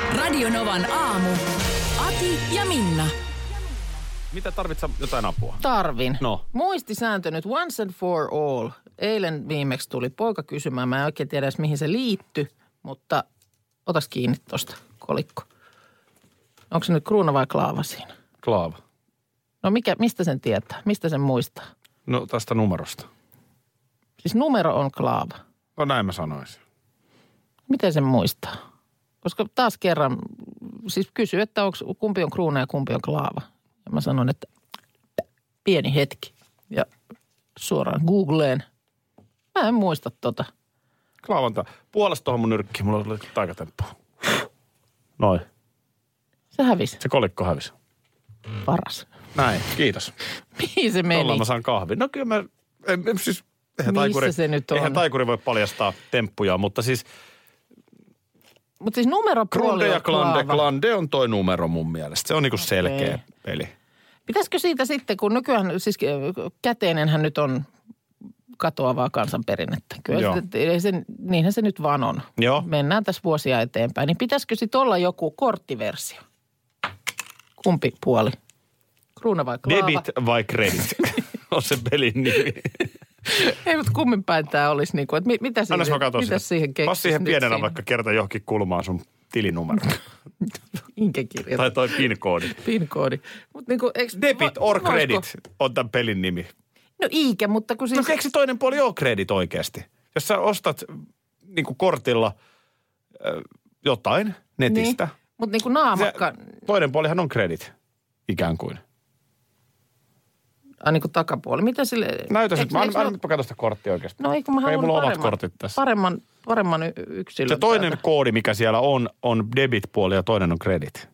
Radio-Novan aamu. Ati ja Minna. Mitä tarvitset jotain apua? Tarvin. No. Muistisääntö nyt once and for all. Eilen viimeksi tuli poika kysymään. Mä en oikein tiedä edes mihin se liittyi, mutta otas kiinni tosta kolikko. Onko se nyt kruuna vai klaava siinä? Klaava. No mistä sen tietää? Mistä sen muistaa? No tästä numerosta. Siis numero on klaava. No näin mä sanoisin. Miten sen muistaa? Koska taas kerran, siis kysy, että kumpi on kruuna ja kumpi on klaava. Ja mä sanon, että pieni hetki. Ja suoraan Googleen. Mä en muista tota. Klaavan puolesta tuohon mun nyrkkiin. Mulla oli taikatemppu. Noin. Se hävisi. Se kolikko hävisi. Paras. Näin, kiitos. Mihin se meni? Tuolla mä saan kahvin. No kyllä mä, siis Missä se nyt on? Eihän taikuri voi paljastaa temppuja, mutta siis Mutta siis numeropuoli Grunde ja on klaava. Glande on toi numero mun mielestä. Se on niinku selkeä peli. Pitäisikö siitä sitten, kun nykyään siis käteinenhän nyt on katoavaa kansanperinnettä. Kyllä niinhän se nyt vaan on. Joo. Mennään tässä vuosia eteenpäin. Niin pitäisikö sitten olla joku korttiversio? Kumpi puoli? Kruuna vai klaava? Debit vai credit on se pelin nimi. Ei, mutta kummin päin tämä olisi niin kuin, että mitä siihen keksisi? Pas siihen pienenä vaikka kerta johonkin kulmaan sun tilinumero. Minkä kirjata? Tai toi PIN-koodi. PIN-koodi. Niin kuin, Debit or credit on tämän pelin nimi. No eikä, mutta kun siis... No keksi toinen puoli on credit oikeasti. Jos sä ostat niin kuin kortilla jotain netistä. Niin, mutta niin kuin naamakka... Toinen puolihan on credit, ikään kuin. Niin kuin takapuoli. Mitä sille... Näytä sit. Mä katso sitä korttia oikeasti. No eikö mä haluan mulla omat kortit tässä. Paremman yksilön. Se toinen täältä. Koodi, mikä siellä on debit-puoli ja toinen on credit.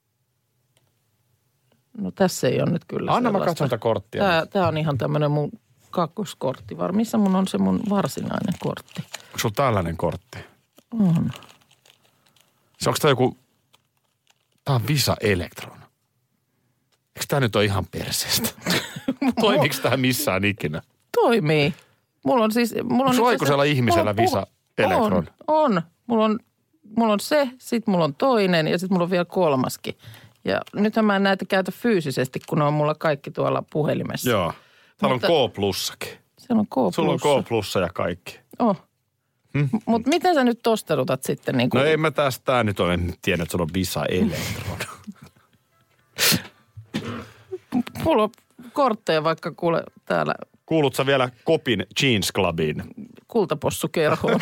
No tässä ei ole nyt kyllä Anna sellaista. mä katson sitä korttia. Tää on ihan tämmönen mun kakkoskortti. Missä mun on se mun varsinainen kortti? Onko sulla tällainen kortti? On. Se onko tää joku... Tää on Visa Electron. Eikö tää nyt ole ihan perseestä? Toimiks tää missään ikinä? Toimii. Mulla on siis... Onko sulla aikuisella ihmisellä Visa Electron? On. Mulla on se, sit mulla on toinen ja sit mulla on vielä kolmaskin. Ja nythän mä en näitä käytä fyysisesti, kun ne on mulla kaikki tuolla puhelimessa. Joo. Täällä on K+:sakin. Siellä on K+. Sulla on K+ ja kaikki. Mutta miten sä nyt tosterutat sitten? Niin kuin... No ei mä tästä nyt ole tiennyt, että sulla on Visa Electron. Mulla on kortteja vaikka kuule täällä. Kuulut sä vielä Kopin Jeans Clubiin? Kultapossukerhoon.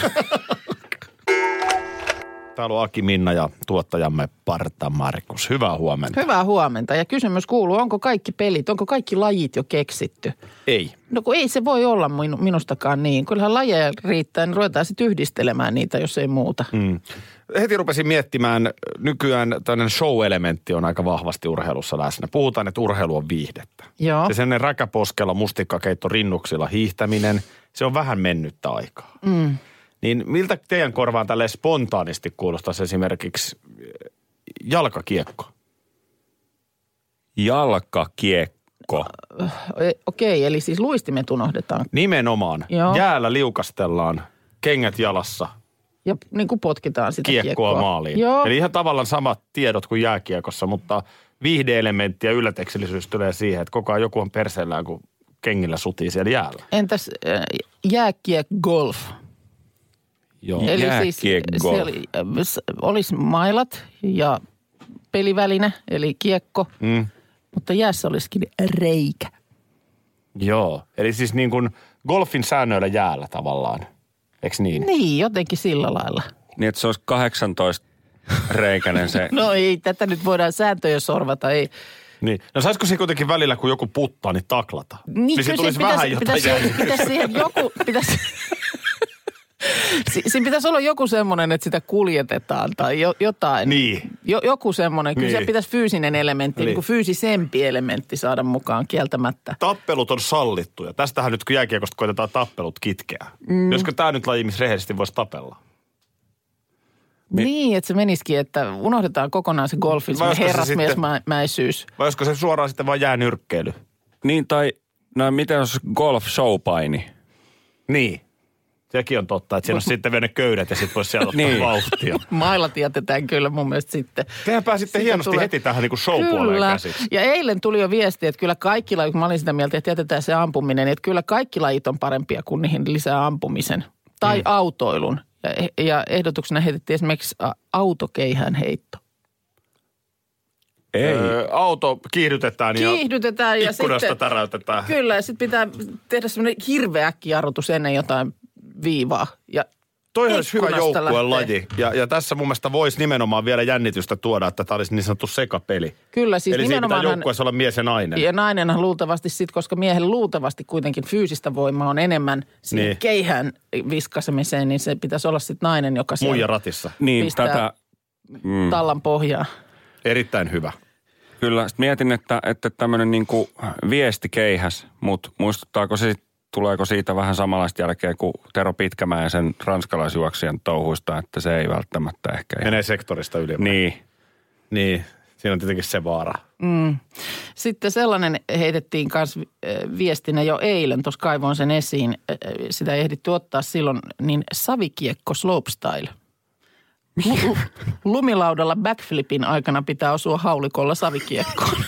Täällä on Aki, Minna ja tuottajamme Parta Markus. Hyvää huomenta. Hyvää huomenta. Ja kysymys kuuluu, onko kaikki pelit, onko kaikki lajit jo keksitty? Ei. No kun ei se voi olla minustakaan niin. Kyllähän lajeja riittää, niin ruvetaan sitten yhdistelemään niitä, jos ei muuta. Heti rupesin miettimään, nykyään tämmöinen show-elementti on aika vahvasti urheilussa läsnä. Puhutaan, että urheilu on viihdettä. Joo. Se sellainen räkäposkella, mustikkakeitto rinnuksilla hiihtäminen, se on vähän mennyttä aikaa. Niin miltä teidän korvaan tälleen spontaanisti kuulostaisi esimerkiksi jalkakiekko? Jalkakiekko. Okei, eli siis luistimet unohdetaan. Nimenomaan. Joo. Jäällä liukastellaan, kengät jalassa, Ja niin kuin potkitaan sitä kiekkoa maaliin. Joo. Eli ihan tavallaan samat tiedot kuin jääkiekossa, mutta viihde-elementti ja ylläteksellisyys tulee siihen, että koko ajan joku on perseellään, kun kengillä sutii siellä jäällä. Entäs jääkiekko-golf? Joo. Eli siis Jääkiekko-golf. olisi mailat ja peliväline, eli kiekko, mutta jäässä olisikin reikä. Joo. Eli siis niin kuin golfin säännöillä jäällä tavallaan. Eikö niin? Niin, jotenkin sillä lailla. Niin, että se olisi 18-reikäinen se. No ei, tätä nyt voidaan sääntöjä sorvata, ei. Niin. No saisiko se kuitenkin välillä, kun joku puttaa, niin taklata? Niin, se tulisi vähän jotain pitäisi siihen joku, siinä pitäisi olla joku semmoinen, että sitä kuljetetaan tai jotain. Niin. Joku semmoinen. Kyllä Niin. siellä pitäisi fyysinen elementti, niin kuin fyysisempi elementti saada mukaan kieltämättä. Tappelut on sallittuja. Tästähän nyt kun jääkiekosta koitetaan tappelut kitkeä. Josko tämä nyt laji, missä rehellisesti voisi tapella? Niin, että se menisikin, että unohdetaan kokonaan se golfin, se herrasmiesmäisyys. Vai olisiko se suoraan sitten vain jäänyrkkeily? Niin, tai no miten olisi golf-showpaini? Niin. Sekin on totta, että siinä on sitten vielä ne köydet ja sitten voisi sieltä ottaa vauhtia. Mailla tietetään kyllä mun mielestä sitten. Tehän pääsitte hienosti heti tähän niin kuin show-puoleen käsiksi. Ja eilen tuli jo viesti, että kyllä kaikki lajit, kun mä olin sitä mieltä, että jätetään se ampuminen, että kyllä kaikki lajit on parempia kuin niihin lisää ampumisen. Tai autoilun. Ja ehdotuksena heitettiin esimerkiksi autokeihään heitto. Ei. Auto kiihdytetään ja ikkunasta sitten täräytetään. Kyllä, ja sitten pitää tehdä semmoinen hirveä äkkijarrutus ennen jotain viivaa. Ja toi olisi hyvä joukkuelaji. lähtee. Ja tässä mun mielestä voisi nimenomaan vielä jännitystä tuoda, että tämä olisi niin sanottu sekapeli. Kyllä, siis eli nimenomaan. Eli joukkueessa olla mies ja nainen. Ja nainenhan luultavasti sitten, koska miehen luultavasti kuitenkin fyysistä voimaa on enemmän siihen keihään viskasemiseen, niin se pitäisi olla sitten nainen, joka siellä muija ratissa. Niin, pistää tallan pohjaa. Erittäin hyvä. Kyllä, sitten mietin, että tämmöinen niinku viestikeihäs, mutta muistuttaako se, tuleeko siitä vähän samanlaista jälkeä kuin Tero Pitkämäen ja sen ranskalaisjuoksijan touhuista, että se ei välttämättä ehkä menee sektorista yli. Niin, siinä on tietenkin se vaara. Sitten sellainen heitettiin kanssa viestinä jo eilen, tuossa kaivoin sen esiin, sitä ei ehditty ottaa silloin, niin savikiekko slopestyle. Lumilaudalla backflipin aikana pitää osua haulikolla savikiekkoon.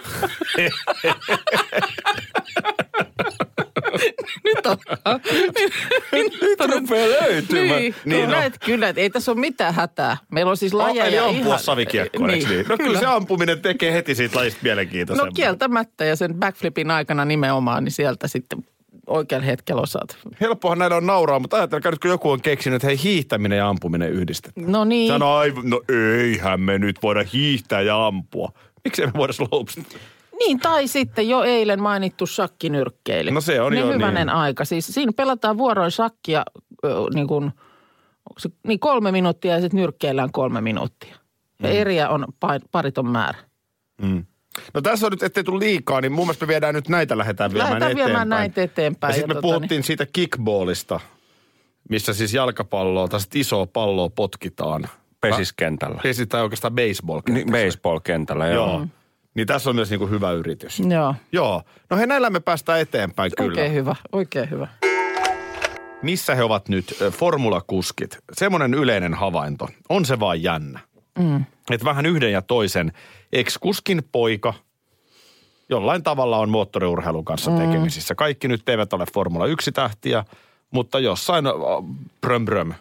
Nyt rupeaa löytymään. Niin, kyllä, että ei tässä ole mitään hätää. Meillä on siis lajeja eli ihan. ampua savikiekkoon, eikö niin? No kyllä se ampuminen tekee heti siitä lajista mielenkiintoisemmin. No kieltämättä ja sen backflipin aikana nimenomaan, niin sieltä sitten oikealla hetkellä osaat. Helppohan näillä on nauraa, mutta ajatelkaa nyt, kun joku on keksinyt, että hei, hiihtäminen ja ampuminen yhdistetään. No niin. Sano no eihän me nyt voida hiihtää ja ampua. Miksi me voida slopestyle? Niin, tai sitten jo eilen mainittu shakkinyrkkeily. No se on jo hyvänen aika. Siis siinä pelataan vuoroin shakkia niin kuin, onko se, 3 minuuttia ja sitten nyrkkeillään 3 minuuttia. Ja eriä on pariton määrä. No tässä on nyt, ettei tule liikaa, niin mun mielestä me viedään nyt näitä lähdetään viemään näitä eteenpäin. Ja sitten me puhuttiin siitä kickballista, missä siis jalkapalloa, tai isoa palloa potkitaan. Pesiskentällä. Tai oikeastaan baseball-kentällä. Baseball-kentällä, joo. Niin tässä on myös niinku hyvä yritys. Joo. No hei, näillä me päästään eteenpäin kyllä. Oikein hyvä. Missä he ovat nyt, formulakuskit? Semmoinen yleinen havainto. On se vaan jännä. Että vähän yhden ja toisen ex-kuskin poika jollain tavalla on moottoriurheilun kanssa tekemisissä. Kaikki nyt eivät ole Formula 1-tähtiä, mutta jossain bröm.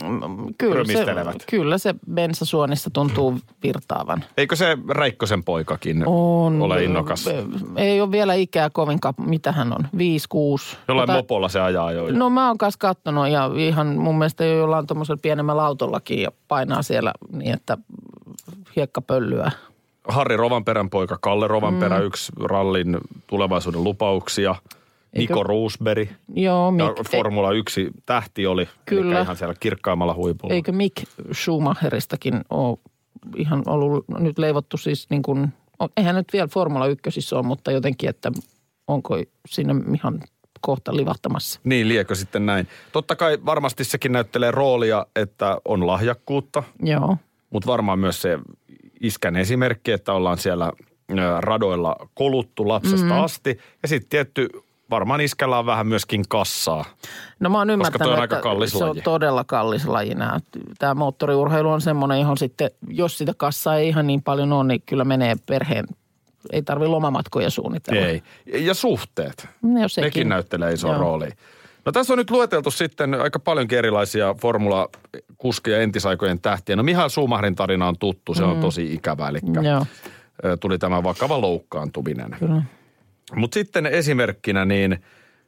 Kyllä se bensasuonissa tuntuu virtaavan. Eikö se Räikkösen poikakin ole innokas? Ei ole vielä ikää kovinkaan, mitä hän on, 5-6. Jollain mopolla se ajaa jo. No mä oon kanssa katsonut ja ihan mun mielestä jollain tuommoisella pienemmällä autollakin ja painaa siellä niin, että hiekkapöllyä. Harri Rovanperän poika, Kalle Rovanperä, yksi rallin tulevaisuuden lupauksia. Niko Roosberg. Joo, Formula 1 tähti oli. Kyllä. Eli ihan siellä kirkkaimmalla huipulla. Eikö Mick Schumacheristakin ole ihan ollut nyt leivottu siis niin kuin, eihän nyt vielä Formula 1 ole, mutta jotenkin, että onko sinne ihan kohta livahtamassa. Niin, liekö sitten näin. Totta kai varmasti sekin näyttelee roolia, että on lahjakkuutta. Joo. Mutta varmaan myös se iskän esimerkki, että ollaan siellä radoilla koluttu lapsesta asti. Ja sitten tietty varmaan iskällä on vähän myöskin kassaa. No mä oon ymmärtänyt, että se on todella kallis laji. Tämä moottoriurheilu on semmoinen, johon sitten, jos sitä kassaa ei ihan niin paljon ole, niin kyllä menee perheen. Ei tarvitse lomamatkoja suunnitella. Ei. Ja suhteet. Nekin näyttelee isoa roolia. No tässä on nyt lueteltu sitten aika paljonkin erilaisia formula-kuskeja entisaikojen tähtiä. No Michael Schumacherin tarina on tuttu, se on tosi ikävä. Eli tuli tämä vakava loukkaantuminen. Kyllä. Mutta sitten esimerkkinä niin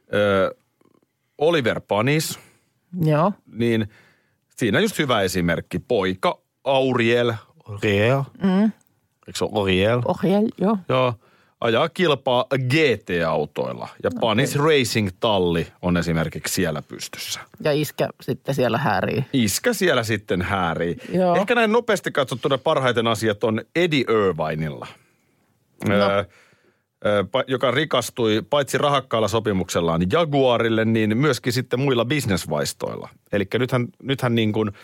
Oliver Panis. Joo. Niin siinä just hyvä esimerkki. Poika Auriel. Eikö se ole Auriel? Auriel, joo. Joo. Ajaa kilpaa GT-autoilla. Ja Panis Racing-talli on esimerkiksi siellä pystyssä. Ja iskä sitten siellä häärii. Iskä siellä sitten häärii. Joo. Ehkä näin nopeasti katsottuna parhaiten asiat on Eddie Irvinella. No. Joka rikastui paitsi rahakkaalla sopimuksellaan Jaguarille, niin myöskin sitten muilla bisnesvaistoilla. Eli nythän niin kuin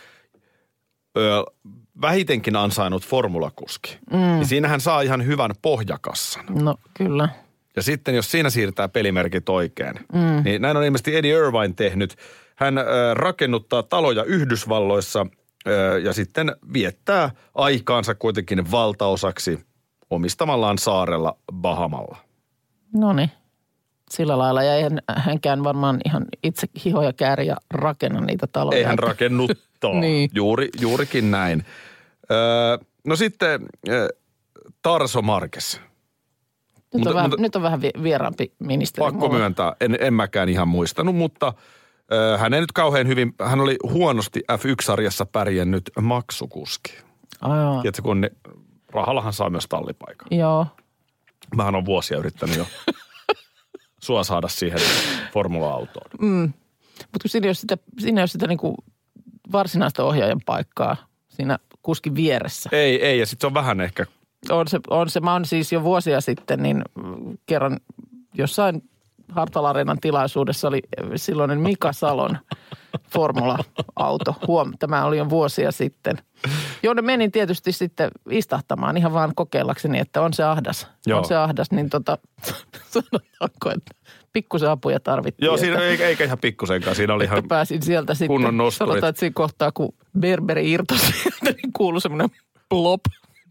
vähitenkin ansainnut formulakuski. Niin siinähän saa ihan hyvän pohjakassan. No kyllä. Ja sitten jos siinä siirtää pelimerkit oikein, niin näin on ilmeisesti Eddie Irvine tehnyt. Hän rakennuttaa taloja Yhdysvalloissa ja sitten viettää aikaansa kuitenkin valtaosaksi omistamallaan saarella Bahamalla. Noniin. Sillä lailla. Ja eihän hänkään varmaan ihan itse hihoja kääri ja rakenna niitä taloja. Ei hän rakennuttaa. Niin. Juurikin näin. No sitten Tarso Marques. Nyt on vähän vieraampi ministeri. Pakko myöntää, en mäkään ihan muistanut, mutta hän ei nyt kauhean hyvin, hän oli huonosti F1-sarjassa pärjännyt maksukuski. Tiedätkö, kun rahallahan saa myös tallipaikan. Joo. Mähän on vuosia yrittänyt jo sua saada siihen formula-autoon. Mutta siinä ei ole sitä niinku varsinaista ohjaajan paikkaa siinä kuskin vieressä. Ei, ja sitten se on vähän ehkä. On se. Mä oon siis jo vuosia sitten, niin kerran jossain Hartwall Areenan tilaisuudessa oli silloinen Mika Salon formula-auto. Tämä oli jo vuosia sitten. Jonne menin tietysti sitten istahtamaan ihan vaan kokeillakseni, että on se ahdas. Joo. On se ahdas, niin sanotaanko, että pikkusen apuja tarvittiin. Joo, siinä eikä ihan pikkusenkaan. Siinä oli ihan pääsin sieltä sitten. kunnon nosturit. Sanotaan, että siinä kohtaa, kun Berberi irtosi sieltä, niin kuului semmoinen plop.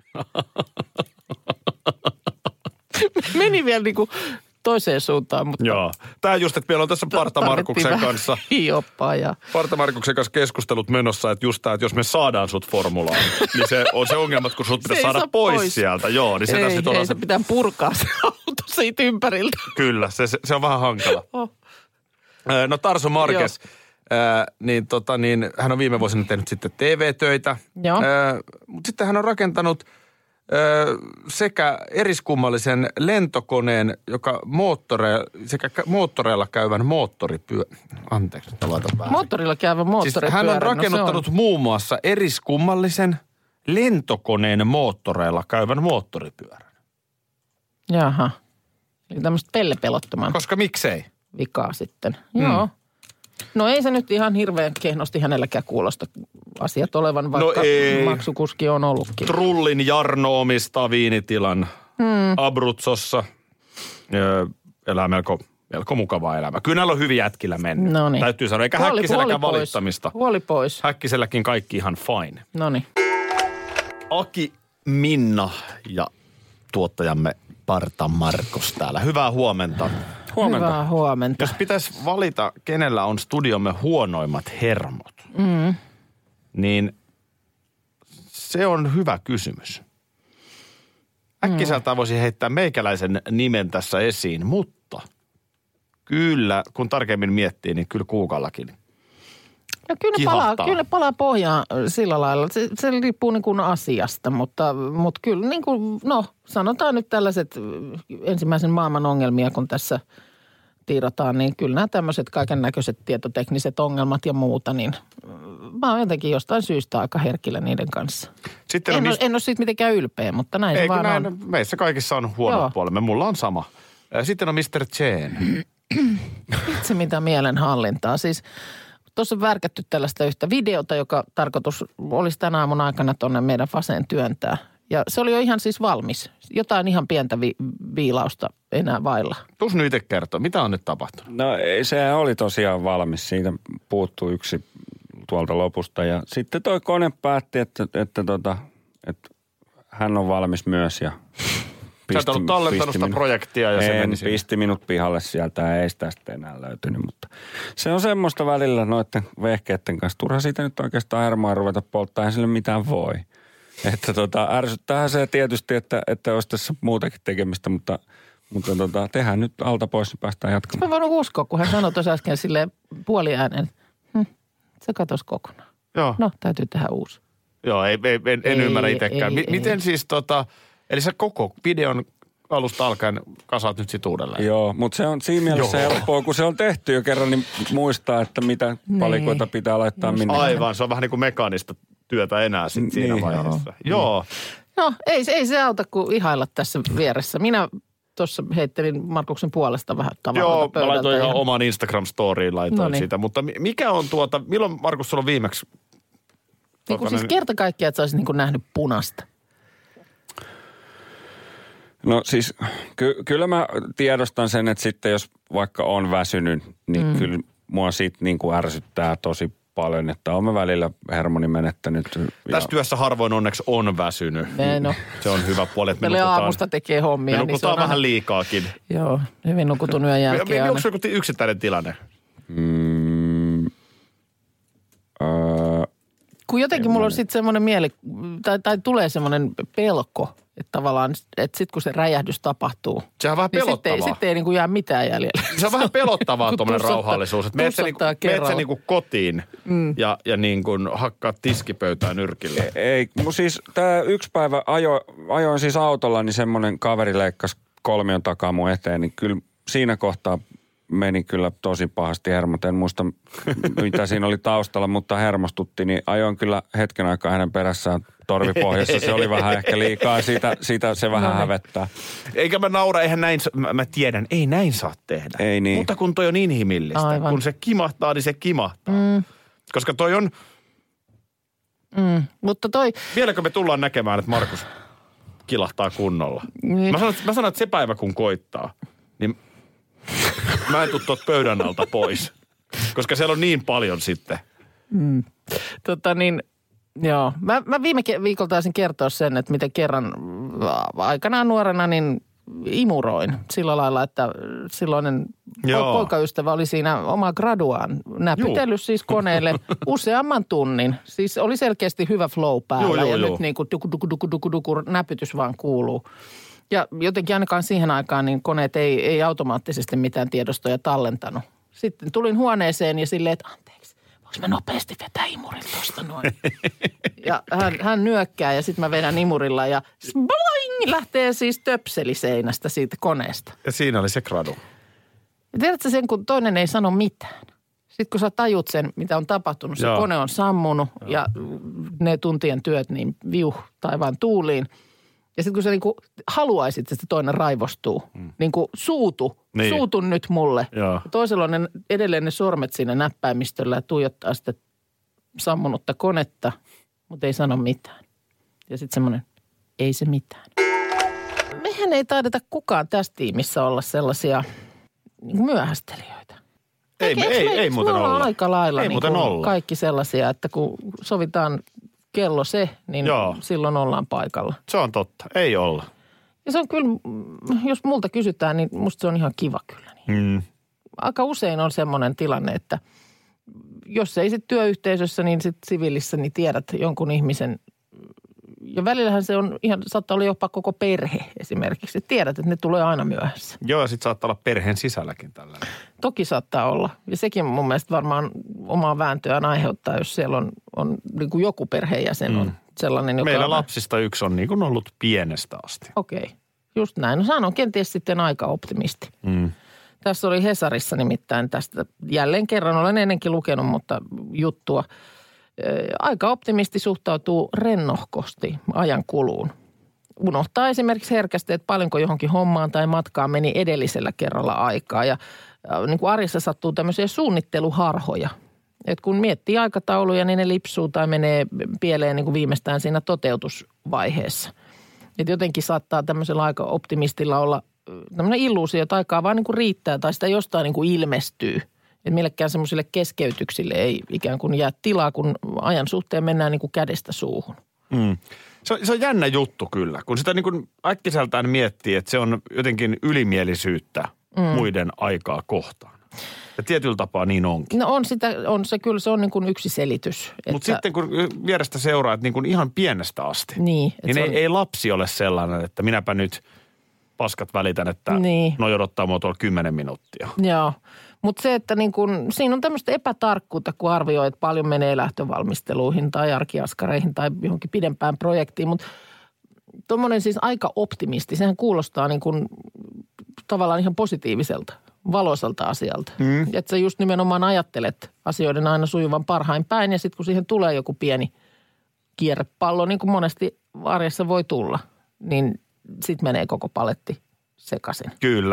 Meni vielä niinku toiseen suuntaan, mutta... Joo. Tämä just, että meillä on tässä Parta Markuksen kanssa... Parta Markuksen kanssa keskustelut menossa, että just tämä, että jos me saadaan sut formulaan, niin se on se ongelma, että kun sut pitäisi saada pois sieltä. Joo, niin se tässä ei, se pitää purkaa se auto siitä ympäriltä. Kyllä, se on vähän hankala. No Tarso Marques, niin hän on viime vuosina tehnyt sitten TV-töitä. Joo. Mutta sitten hän on rakentanut sekä eriskummallisen lentokoneen, joka moottoreilla käyvän Anteeksi, laitan väärin. Moottorilla käyvän moottoripyörän. Siis hän on rakennuttanut muun muassa eriskummallisen lentokoneen moottoreilla käyvän moottoripyörän. Jaha. Eli tämmöistä pellepelottoman Koska miksei? vikaa sitten. Joo. No ei se nyt ihan hirveän kehnosti hänelläkään kuulosta asiat olevan, vaikka maksukuski on ollutkin. Trullin Jarno omistaa viinitilan Abruzzossa. Elää melko mukavaa elämää. Kyllä näillä on hyvin jätkillä mennyt. Noniin. Täytyy sanoa, eikä Häkkiselläkään valittamista. Huoli pois. Häkkiselläkin kaikki ihan fine. Noniin. Aki, Minna ja tuottajamme Parta Markus täällä. Hyvää huomenta. Huomenta. Hyvää huomenta. Jos pitäisi valita, kenellä on studiomme huonoimmat hermot, niin se on hyvä kysymys. Äkkiseltään voisi heittää meikäläisen nimen tässä esiin, mutta kyllä, kun tarkemmin miettii, niin kyllä Kuukallakin No kyllä ne palaa pohjaan sillä lailla. Se riippuu niin kuin asiasta, mutta kyllä niin kuin, sanotaan nyt tällaiset ensimmäisen maailman ongelmia, kun tässä tiirataan, niin kyllä nämä tämmöiset kaiken näköiset tietotekniset ongelmat ja muuta, niin mä oon jotenkin jostain syystä aika herkillä niiden kanssa. En ole siitä mitenkään ylpeä, mutta näin se vaan on. Meissä kaikissa on huonot puolemme. Mulla on sama. Sitten on Mr. Chen. Itse mitä mielenhallintaa. Siis tuossa on värkätty tällaista yhtä videota, joka tarkoitus olisi tänä aamun aikana tuonne meidän Faseen työntää. Ja se oli jo ihan siis valmis. Jotain ihan pientä viilausta enää vailla. Tuus nyt itse kertoa, mitä on nyt tapahtunut? No se oli tosiaan valmis. Siitä puuttui yksi tuolta lopusta. Ja sitten toi kone päätti, että hän on valmis myös. Ja sä et ollut tallentanut sitä projektia ja se meni sinne. Pisti minut pihalle sieltä, ei sitä sitten enää löytynyt, mutta se on semmoista välillä noiden vehkeiden kanssa. Turha siitä nyt oikeastaan hermaa ruveta polttaa, ei sille mitään voi. Että ärsyttäähän se tietysti, että olisi tässä muutakin tekemistä, mutta tehdään nyt alta pois, niin päästään jatkamaan. Mä voin uskoa, kun hän sanoi tuossa äsken silleen puoliäänen, se katosi kokonaan. Joo. No, täytyy tehdä uusi. Joo, en ymmärrä itsekään. Miten siis eli sä koko videon alusta alkaen kasaat nyt sit uudelleen? Joo, mutta se on siinä mielessä helppoa, kun se on tehty jo kerran, niin muistaa, että mitä palikoita pitää laittaa minne. Aivan, se on vähän niin kuin mekaanista työtä enää sit siinä vaiheessa. Joo. No, ei se auta kuin ihailla tässä vieressä. Minä tuossa heittelin Markuksen puolesta vähän tavaraa pöydältä. Joo, mä laitoin ihan oman Instagram-storiin, sitä. Mutta mikä on milloin Markus sulla on viimeksi? Niin kuin siis kerta kaikkiaan, että sä olisit niin kuin nähnyt punasta. No siis kyllä mä tiedostan sen, että sitten jos vaikka on väsynyt, niin kyllä mua siitä niin kuin ärsyttää tosi paljon, että olen välillä hermoni menettänyt. Tässä työssä harvoin onneksi on väsynyt. No. Se on hyvä puoli, että Meille aamusta tekee hommia. Me nukutaan niin vähän liikaakin. Joo, hyvin nukutun yön jälkeen. Onko se joku yksittäinen tilanne? Kun jotenkin mulla on sitten semmoinen mieli, tai tulee semmoinen pelko, että tavallaan, että sitten kun se räjähdys tapahtuu. Sehän on vähän pelottavaa. Niin sitten ei niinku jää mitään jäljellä. Se on vähän pelottavaa tuommoinen rauhallisuus. Että meet sä niinku kotiin ja niin kuin hakkaat tiskipöytään nyrkillä. Ei, siis tämä yksi päivä ajoin siis autolla, niin semmoinen kaveri leikkasi kolmion takaa mun eteen, niin kyllä siinä kohtaa meni kyllä tosi pahasti hermot. En muista, mitä siinä oli taustalla, mutta hermostutti, niin ajoin kyllä hetken aikaa hänen perässään torvipohjassa. Se oli vähän ehkä liikaa, siitä se vähän hävettää. Eikä mä naura, eihän näin, mä tiedän, ei näin saa tehdä. Ei niin. Mutta kun toi on inhimillistä, aivan. Kun se kimahtaa, niin se kimahtaa. Koska toi on... Mutta toi... Vieläkö me tullaan näkemään, että Markus kilahtaa kunnolla? Niin. Mä sanon, että se päivä kun koittaa, niin... Mä en tuu tuot pöydän alta pois, koska siellä on niin paljon sitten. Joo. Mä viime viikolla taisin kertoa sen, että miten kerran aikanaan nuorena niin imuroin sillä lailla, että silloinen poikaystävä oli siinä omaa graduaan näpytellyt siis koneelle useamman tunnin. Siis oli selkeästi hyvä flow päällä ja nyt niin kuin duku näpytys vaan kuuluu. Ja jotenkin ainakaan siihen aikaan niin koneet ei automaattisesti mitään tiedostoja tallentanut. Sitten tulin huoneeseen ja silleen, että anteeksi, voinko mä nopeasti vetää imurin tosta noin? Ja hän nyökkää ja sitten mä vedän imurilla ja boing, lähtee siis töpseliseinästä siitä koneesta. Ja siinä oli se gradu. Ja tiedätkö sen, kun toinen ei sano mitään. Sitten kun sä tajut sen, mitä on tapahtunut, se kone on sammunut ja ne tuntien työt niin taivaan tuuliin. Ja sitten kun sä niinku haluaisit, että toinen raivostuu, niinku suutu nyt mulle. Ja toisella on edelleen ne sormet siinä näppäimistöllä ja tuijottaa sitä sammunutta konetta, mutta ei sano mitään. Ja sitten semmoinen, ei se mitään. Mehän ei taideta kukaan tässä tiimissä olla sellaisia niinku myöhästelijöitä. Ei muuten olla. Aika lailla ei niin muuten olla. Kaikki sellaisia, että kun sovitaan kello se, niin silloin ollaan paikalla. Se on totta. Ei olla. Ja se on kyllä, jos multa kysytään, niin musta se on ihan kiva kyllä. Niin. Aika usein on semmoinen tilanne, että jos ei sitten työyhteisössä, niin sitten siviilissä, niin tiedät jonkun ihmisen. Ja välillähän se on ihan, saattaa olla jopa koko perhe esimerkiksi. Tiedät, että ne tulee aina myöhässä. Joo, ja sitten saattaa olla perheen sisälläkin tällainen. Toki saattaa olla. Ja sekin mun mielestä varmaan omaa vääntöään aiheuttaa, jos siellä on niin kuin joku perheenjäsen on sellainen, joka meillä lapsista yksi on niin kuin ollut pienestä asti. Okei, just näin. No hän on kenties sitten aika optimisti. Tässä oli Hesarissa nimittäin tästä jälleen kerran, olen ennenkin lukenut, mutta juttua. Aika optimisti suhtautuu rennohkosti ajan kuluun. Unohtaa esimerkiksi herkästi, että paljonko johonkin hommaan tai matkaan meni edellisellä kerralla aikaa. Ja niin kuin arjessa sattuu tämmöisiä suunnitteluharhoja. Että kun miettii aikatauluja, niin ne lipsuu tai menee pieleen niin kuin viimeistään siinä toteutusvaiheessa. Että jotenkin saattaa tämmöisellä aika optimistilla olla tämmöinen illuusio, että aikaa vaan niin kuin riittää tai sitä jostain niin kuin ilmestyy. Että millekään semmoisille keskeytyksille ei ikään kuin jää tilaa, kun ajan suhteen mennään niin kuin kädestä suuhun. Se on jännä juttu kyllä, kun sitä niin kuin äkkiseltään miettii, että se on jotenkin ylimielisyyttä muiden aikaa kohtaan. Ja tietyllä tapaa niin onkin. No on se kyllä, se on niin kuin yksi selitys. Mutta sitten kun vierestä seuraa, että niin kuin ihan pienestä asti, niin ei lapsi ole sellainen, että minäpä nyt paskat välitän, että noi odottaa mua tuolla 10 minuuttia. Joo. Mutta se, että niin kun, siinä on tämmöistä epätarkkuutta, kun arvioi, että paljon menee lähtövalmisteluihin tai arkiaskareihin tai johonkin pidempään projektiin. Mutta tuommoinen siis aika optimisti, sehän kuulostaa niin kun tavallaan ihan positiiviselta, valoisalta asialta. Että sä just nimenomaan ajattelet asioiden aina sujuvan parhain päin ja sitten kun siihen tulee joku pieni kierrepallo, niin kuin monesti arjessa voi tulla, niin sitten menee koko paletti sekaisin. Kyllä.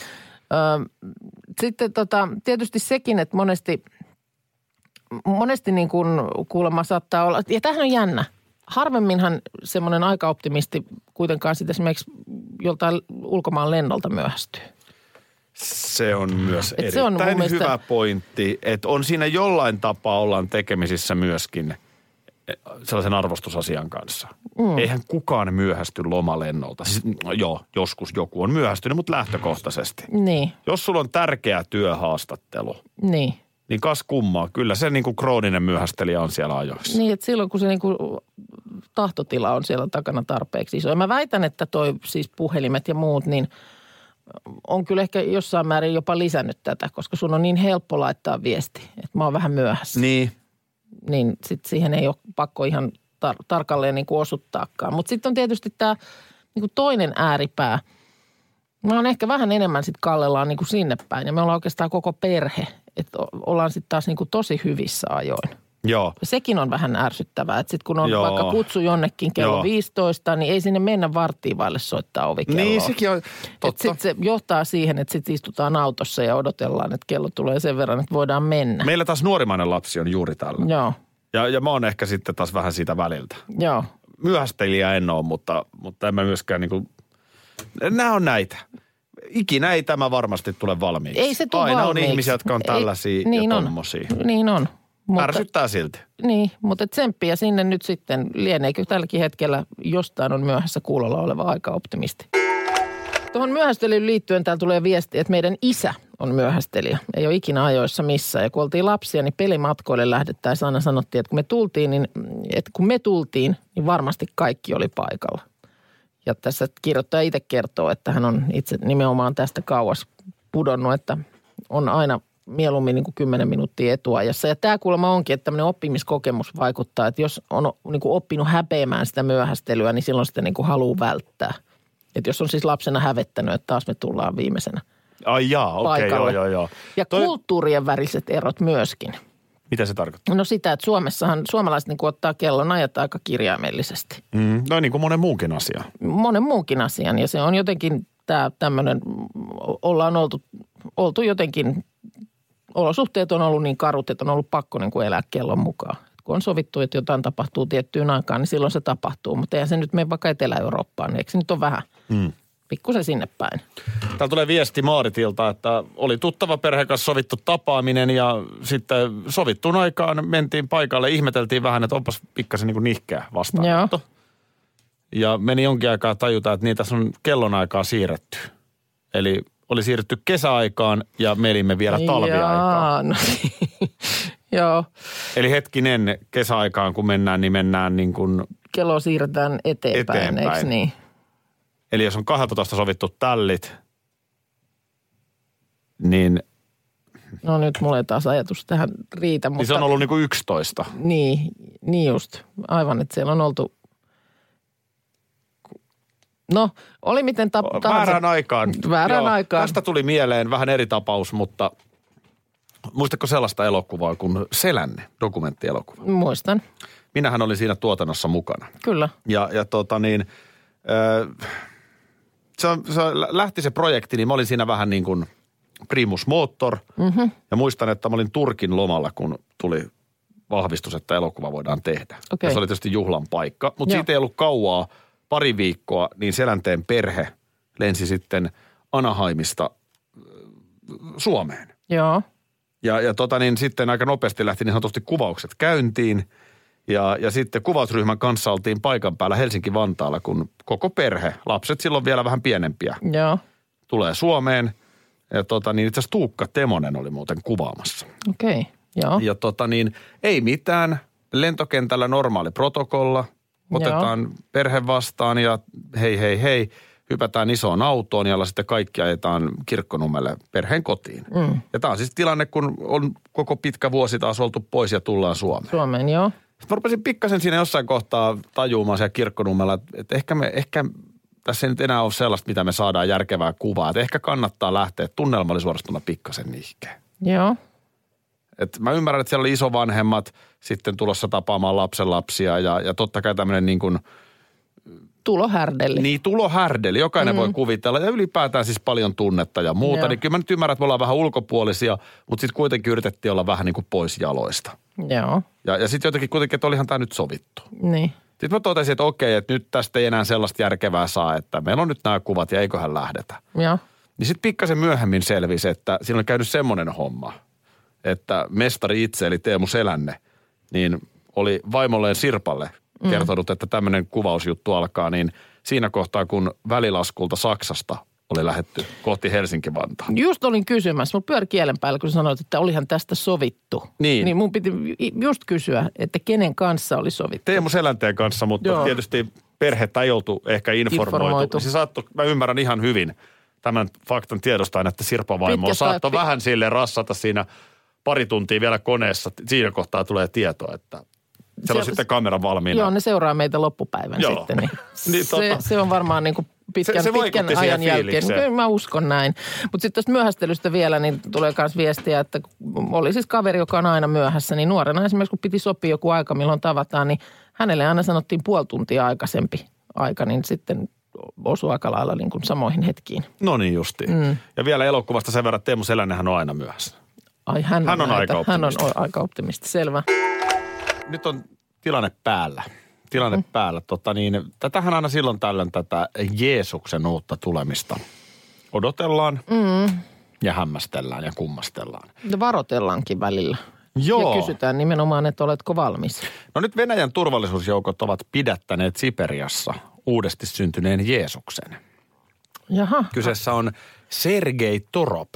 Sitten tietysti sekin, että monesti niin kuin kuulemma saattaa olla, ja tämähän on jännä. Harvemminhan semmoinen aikaoptimisti kuitenkaan sitten esimerkiksi joltain ulkomaan lennolta myöhästyy. Se on myös Et se on mun erittäin mielestä hyvä pointti, että on siinä jollain tapaa ollaan tekemisissä myöskin sellaisen arvostusasian kanssa. Eihän kukaan myöhästy lomalennolta. Siis, joo, joskus joku on myöhästynyt, mutta lähtökohtaisesti. Niin, Jos sulla on tärkeä työhaastattelu, niin. niin kas kummaa. Kyllä se niin kuin krooninen myöhästelijä on siellä ajoissa. Niin, että silloin kun se niinku tahtotila on siellä takana tarpeeksi iso. Ja mä väitän, että toi siis puhelimet ja muut, niin on kyllä ehkä jossain määrin jopa lisännyt tätä, koska sun on niin helppo laittaa viesti, että mä oon vähän myöhässä. Niin sit siihen ei ole pakko ihan tarkalleen niin kuin osuttaakaan. Mutta sitten on tietysti tämä niin toinen ääripää. Mä oon ehkä vähän enemmän sitten kallellaan niin kuin sinne päin ja me ollaan oikeastaan koko perhe. Että ollaan sitten taas niin kuin tosi hyvissä ajoin. Joo. Sekin on vähän ärsyttävää, että sitten kun on Joo. vaikka kutsu jonnekin kello Joo. 15, niin ei sinne mennä varttiin vaille soittaa ovikelloa. Niin, sekin on totta. Sitten se johtaa siihen, että sitten istutaan autossa ja odotellaan, että kello tulee sen verran, että voidaan mennä. Meillä taas nuorimmainen lapsi on juuri tällä. Joo, Ja mä oon ehkä sitten taas vähän siitä väliltä. joo. Myöhästelijä en ole, mutta en mä myöskään niin kuin, nämä on näitä. Ikinä ei tämä varmasti tule valmiiksi. Ei se tule Aina valmiiksi. on ihmisiä, jotka on tällaisia niin ja on. tommosia. Niin on. Ärsyttää silti. Niin, mutta tsemppiä sinne nyt sitten lieneekö tälläkin hetkellä jostain on myöhässä kuulolla oleva aika-optimisti. Tuohon myöhästelyyn liittyen täällä tulee viesti, että meidän isä on myöhästelijä. Ei ole ikinä ajoissa missään. Ja kun oltiin lapsia, niin pelimatkoille lähdettäisiin aina sanottiin, että kun me tultiin, niin varmasti kaikki oli paikalla. Ja tässä kirjoittaja itse kertoo, että hän on itse nimenomaan tästä kauas pudonnut, että on aina mieluummin niin kuin 10 minuuttia etuajassa. Ja tämä kuulemma onkin, että tämmöinen oppimiskokemus vaikuttaa, että jos on niin kuin oppinut häpeämään sitä myöhästelyä, niin silloin sitä niin kuin haluaa välttää. Että jos on siis lapsena hävettänyt, että taas me tullaan viimeisenä Ai jaa, okei, paikalle. joo. Ja kulttuurien väriset erot myöskin. Mitä se tarkoittaa? No sitä, että suomalaiset niin kuin ottaa kellonajat aika kirjaimellisesti. No niin kuin monen muunkin asia. Monen muunkin asian ja se on jotenkin tämä tämmöinen, ollaan oltu jotenkin, olosuhteet on ollut niin karut, että on ollut pakko niin kuin elää kellon mukaan. Kun on sovittu, että jotain tapahtuu tiettyyn aikaan, niin silloin se tapahtuu. Mutta eihän se nyt mene vaikka Etelä-Eurooppaan, niin eikö se nyt ole vähän pikkusen sinne päin? Täällä tulee viesti Maaritilta, että oli tuttava perheen kanssa sovittu tapaaminen ja sitten sovittuun aikaan mentiin paikalle. Ihmeteltiin vähän, että onpas pikkasen niin kuin nihkeä vastaanotto. Ja meni jonkin aikaa tajuta, että niitä on kellonaikaa siirretty. Eli oli siirretty kesäaikaan ja me elimme vielä talviaikaan. No, joo. Eli hetkinen kesäaikaan, kun mennään, niin mennään niin kuin Kello siirretään eteenpäin. Eikö niin? Eli jos on 12 sovittu tällit, niin No nyt mulla ei taas ajatus tähän riitä, mutta... niin se on ollut niin kuin 11. Niin just. Aivan, että siellä on oltu... No, oli miten tahansa. Väärään aikaan. Väärään aikaan. Tästä tuli mieleen vähän eri tapaus, mutta muistatko sellaista elokuvaa kuin Selänne, dokumenttielokuva? Muistan. Minähän olin siinä tuotannossa mukana. Kyllä. Ja se lähti se projekti, niin mä olin siinä vähän niin kuin primus motor. Mm-hmm. Ja muistan, että mä olin Turkin lomalla, kun tuli vahvistus, että elokuva voidaan tehdä. Okay. Ja se oli tietysti juhlan paikka. Mutta siitä ei ollut kauaa, pari viikkoa, niin Selänteen perhe lensi sitten Anaheimista Suomeen. Joo. Ja sitten aika nopeasti lähti niin sanotusti kuvaukset käyntiin. Ja sitten kuvausryhmän kanssa oltiin paikan päällä Helsinki-Vantaalla, kun koko perhe, lapset silloin vielä vähän pienempiä, Joo. tulee Suomeen. Ja itse asiassa Tuukka Temonen oli muuten kuvaamassa. Okei, joo. Ja ei mitään, lentokentällä normaali protokolla, otetaan perhe vastaan ja hei, hypätään isoon autoon ja sitten kaikki ajetaan Kirkkonummelle perheen kotiin. Ja tämä on siis tilanne, kun on koko pitkä vuosi taas oltu pois ja tullaan Suomeen. Suomeen, joo. Sitten mä rupesin pikkasen siinä jossain kohtaa tajuumaan siellä Kirkkonummella, että ehkä tässä ei nyt enää ole sellaista, mitä me saadaan järkevää kuvaa. Että ehkä kannattaa lähteä, tunnelma oli suorastaan pikkasen nihkeä. Joo. Et mä ymmärrän, että siellä oli isovanhemmat sitten tulossa tapaamaan lapsenlapsia ja totta kai tämmöinen niin kuin... Tulohärdeli. Niin, tulohärdeli. Jokainen voi kuvitella ja ylipäätään siis paljon tunnetta ja muuta. Joo. Niin kyllä mä nyt ymmärrän, että me ollaan vähän ulkopuolisia, mutta sitten kuitenkin yritettiin olla vähän niin kuin pois jaloista. Joo. Ja sitten jotenkin kuitenkin, että olihan tämä nyt sovittu. Niin. Sitten mä totesin, että okei, että nyt tästä ei enää sellaista järkevää saa, että meillä on nyt nämä kuvat ja eiköhän lähdetä. Joo. Niin sitten pikkasen myöhemmin selvisi, että siinä on käynyt semmoinen homma, että mestari itse, eli Teemu Selänne, niin oli vaimolleen Sirpalle kertonut, että tämmöinen kuvausjuttu alkaa, niin siinä kohtaa, kun välilaskulta Saksasta oli lähdetty kohti Helsinki-Vantaa. Just olin kysymässä, mun pyöri kielen päällä, kun sanoit, että olihan tästä sovittu. Niin mun piti just kysyä, että kenen kanssa oli sovittu. Teemu Selänteen kanssa, mutta tietysti perhettä ei oltu ehkä informoitu. Se saattoi, mä ymmärrän ihan hyvin tämän faktan tiedostaen, että Sirpa vaimo saattoi vähän sille rassata siinä pari tuntia vielä koneessa. Siinä kohtaa tulee tietoa, että siellä on sitten kamera valmiina. Joo, ne seuraa meitä loppupäivän sitten. Niin se on varmaan niin kuin pitkän ajan jälkeen. Kyllä mä uskon näin. Mutta sitten tuosta myöhästelystä vielä, niin tulee myös viestiä, että oli siis kaveri, joka on aina myöhässä. Niin nuorena esimerkiksi, kun piti sopia joku aika, milloin tavataan, niin hänelle aina sanottiin puoli tuntia aikaisempi aika, niin sitten osui aika lailla niin kuin samoihin hetkiin. No niin justiin. Ja vielä elokuvasta sen verran, että Teemu Selännehän on aina myöhässä. Ai hän on aika optimisti. Hän on aika optimisti, selvä. Nyt on tilanne päällä. Tätähän aina silloin tällöin tätä Jeesuksen uutta tulemista odotellaan ja hämmästellään ja kummastellaan. Ja varoitellaankin välillä. Joo. Ja kysytään nimenomaan, että oletko valmis. No nyt Venäjän turvallisuusjoukot ovat pidättäneet Siperiassa uudesti syntyneen Jeesuksen. Jaha. Kyseessä on Sergei Torop.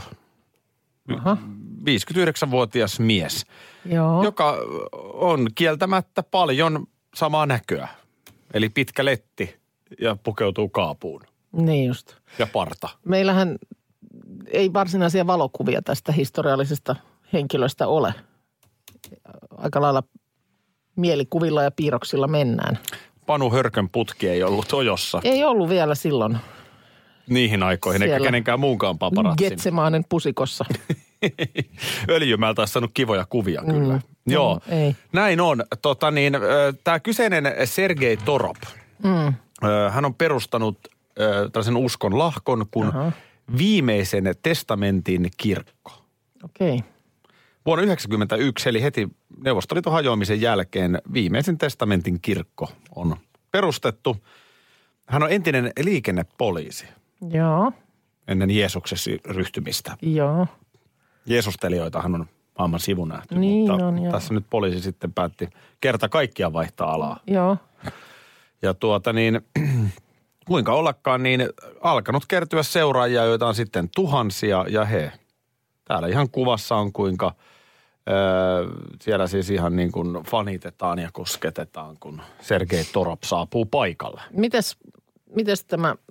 59-vuotias mies, joka on kieltämättä paljon samaa näköä. Eli pitkä letti ja pukeutuu kaapuun. Niin just. Ja parta. Meillähän ei varsinaisia valokuvia tästä historiallisesta henkilöstä ole. Aika lailla mielikuvilla ja piirroksilla mennään. Panu Hörkön putki ei ollut ojossa. Ei ollut vielä silloin. Niihin aikoihin, eikä kenenkään muunkaan paparatsin. Getsemaanen pusikossa. Öljymältä olisi saanut kivoja kuvia kyllä. Joo, ei. Näin on. Tämä kyseinen Sergei Torop, hän on perustanut tällaisen uskon lahkon kuin Viimeisen testamentin kirkko. Okei. Vuonna 1991, eli heti Neuvostoliiton hajoamisen jälkeen, Viimeisen testamentin kirkko on perustettu. Hän on entinen liikennepoliisi. Joo. Ennen Jeesuksesi ryhtymistä. Joo. Jeesustelijoitahan on maailman sivu nähty, niin mutta on, tässä nyt poliisi sitten päätti kerta kaikkiaan vaihtaa alaa. Joo. Ja kuinka ollakaan, niin alkanut kertyä seuraajia, joita on sitten tuhansia ja täällä ihan kuvassa on kuinka siellä siis ihan niin kuin fanitetaan ja kosketetaan, kun Sergei Torop saapuu paikalle. Mites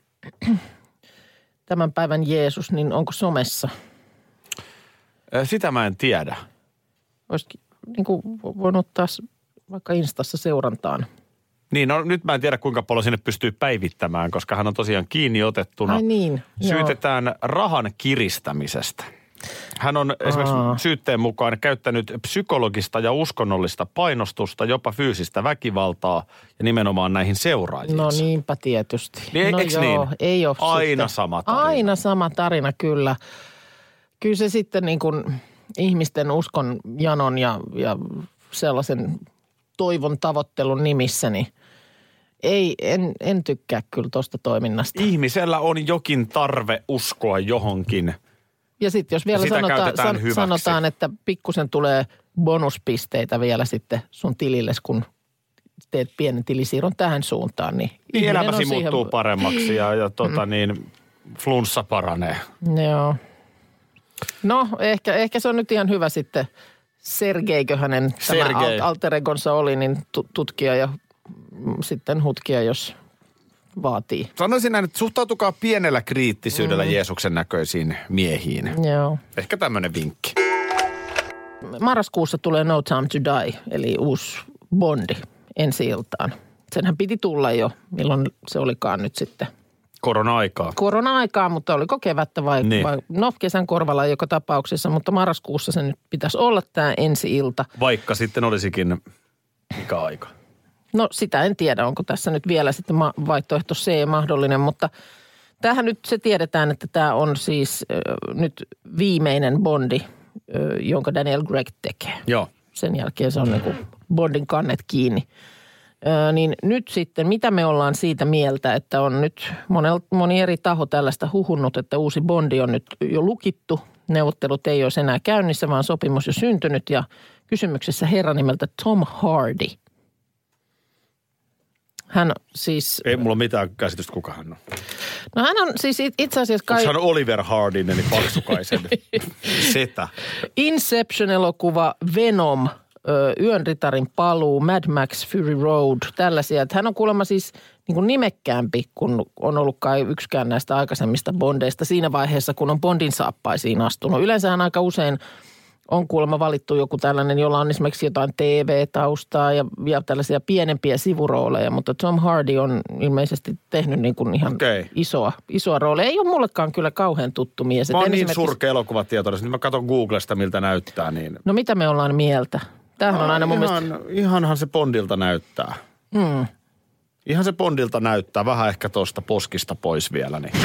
tämän päivän Jeesus, niin onko somessa? Sitä mä en tiedä. Olisikin niin kuin voinut ottaa vaikka Instassa seurantaan. Niin, no nyt mä en tiedä kuinka paljon sinne pystyy päivittämään, koska hän on tosiaan kiinni otettuna. Ai niin, syytetään rahan kiristämisestä. Hän on esimerkiksi syytteen mukaan käyttänyt psykologista ja uskonnollista painostusta, jopa fyysistä väkivaltaa ja nimenomaan näihin seuraajiinsa. No niinpä tietysti. Niin, eikö niin? Ei ole aina sitten sama tarina. Aina sama tarina, kyllä. Kyllä se sitten niin kuin ihmisten uskon janon ja sellaisen toivon tavoittelun nimissä, niin en tykkää kyllä tuosta toiminnasta. Ihmisellä on jokin tarve uskoa johonkin. Ja sitten jos vielä sanotaan, että pikkusen tulee bonuspisteitä vielä sitten sun tililles, kun teet pienen tilisiirron tähän suuntaan, niin elämäsi muuttuu paremmaksi ja flunssa paranee. Joo. No, ehkä se on nyt ihan hyvä sitten. Sergeikö hänen tämä alter egonsa oli, niin tutkia ja sitten hutkia, jos vaatii. Sanoisin näin, että suhtautukaa pienellä kriittisyydellä Jeesuksen näköisiin miehiin. Joo. Ehkä tämmöinen vinkki. Marraskuussa tulee No Time to Die, eli uusi Bondi ensi-iltaan. Senhän piti tulla jo, milloin se olikaan nyt sitten. Korona-aikaa, mutta oliko kevättä vai kesän korvalla joka tapauksessa, mutta marraskuussa se nyt pitäisi olla tämä ensi-ilta. Vaikka sitten olisikin mikä aika? No sitä en tiedä, onko tässä nyt vielä sitten vaihtoehto C mahdollinen, mutta tämähän nyt se tiedetään, että tämä on siis nyt viimeinen Bondi, jonka Daniel Craig tekee. Joo. Sen jälkeen se on niin kuin Bondin kannet kiinni. Niin nyt sitten, mitä me ollaan siitä mieltä, että on nyt moni eri taho tällaista huhunnut, että uusi Bondi on nyt jo lukittu. Neuvottelut ei olisi enää käynnissä, vaan sopimus jo syntynyt ja kysymyksessä herra nimeltä Tom Hardy. Hän siis... Ei mulla mitään käsitystä, kuka hän on. No hän on siis itse asiassa kai... Onko hän Oliver Hardin, eli Paksukaisen setä? Inception-elokuva, Venom, Yön ritarin paluu, Mad Max, Fury Road, tällaisia. Että hän on kuulemma siis niin kuin nimekkäämpi, kun on ollut kai yksikään näistä aikaisemmista Bondeista siinä vaiheessa, kun on Bondin saappaisiin astunut. Yleensähän aika usein on kuulemma valittu joku tällainen, jolla on esimerkiksi jotain TV-taustaa ja tällaisia pienempiä sivurooleja, mutta Tom Hardy on ilmeisesti tehnyt niin kuin ihan isoa roolia. Ei ole mullekaan kyllä kauhean tuttu mies. Mä oon niin surkea elokuvatietoinen, nyt mä katson Googlesta, miltä näyttää. Niin... No mitä me ollaan mieltä? Tämähän on aina mun mielestä... Ihanhan se Bondilta näyttää. Ihan se Bondilta näyttää, vähän ehkä tuosta poskista pois vielä, niin...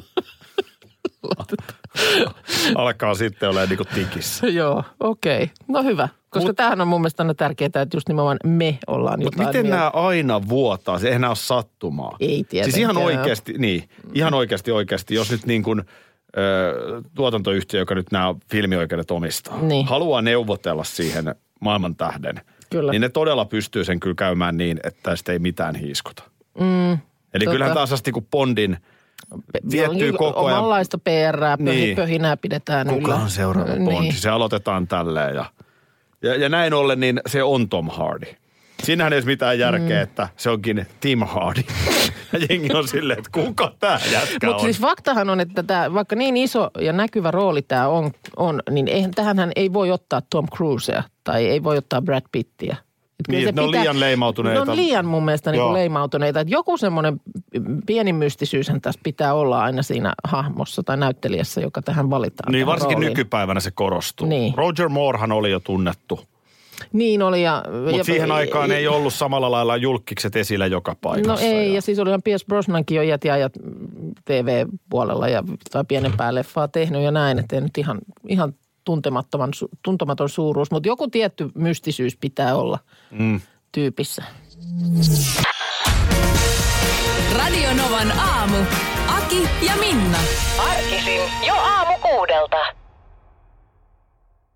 Alkaa sitten olemaan niin kuin tikissä. Joo, okei. No hyvä. Koska tämähän on mun mielestä aina tärkeää, että just nimenomaan me ollaan jotain. Mutta miten nämä aina vuotaa? Se eihän nämä ole sattumaa. Ei tietenkään. Siis ihan oikeasti, jos nyt niin kuin tuotantoyhtiö, joka nyt nämä filmioikeudet omistaa, haluaa neuvotella siihen maailman tähden, niin ne todella pystyy sen kyllä käymään niin, että sitä ei mitään hiiskota. Eli kyllähän taas asti kun Bondin viettyy koko ajan. Omanlaista PR:ää, pöhinää pidetään yllä. Kuka on seuraava Bondi? Se aloitetaan tälleen ja näin ollen niin se on Tom Hardy. Siinähän ei ole mitään järkeä, että se onkin Tim Hardy. Ja jengi on silleen, että kuka tämä jätkä on. Mutta siis faktahan on, että tämä, vaikka niin iso ja näkyvä rooli tämä on niin tähänhän ei voi ottaa Tom Cruisea tai ei voi ottaa Brad Pittiä. Niin, ne on liian leimautuneita. Ne on liian mun mielestä niin kuin leimautuneita. Että joku semmoinen pieni mystisyyshän tässä pitää olla aina siinä hahmossa tai näyttelijässä, joka tähän valitaan. Niin, varsinkin rooliin. Nykypäivänä se korostuu. Niin. Roger Moorehan oli jo tunnettu. Niin oli. Mutta siihen aikaan ei ollut samalla lailla julkkikset esillä joka paikassa. No ei, ja siis olihan Pierce Brosnankin jo jätiajat TV-puolella tai pienempää leffaa tehnyt ja näin, että ei nyt ihan tuntematon suuruus, mutta joku tietty mystisyys pitää olla tyypissä. Radio Novan aamu. Aki ja Minna. Arkisin jo aamu 6.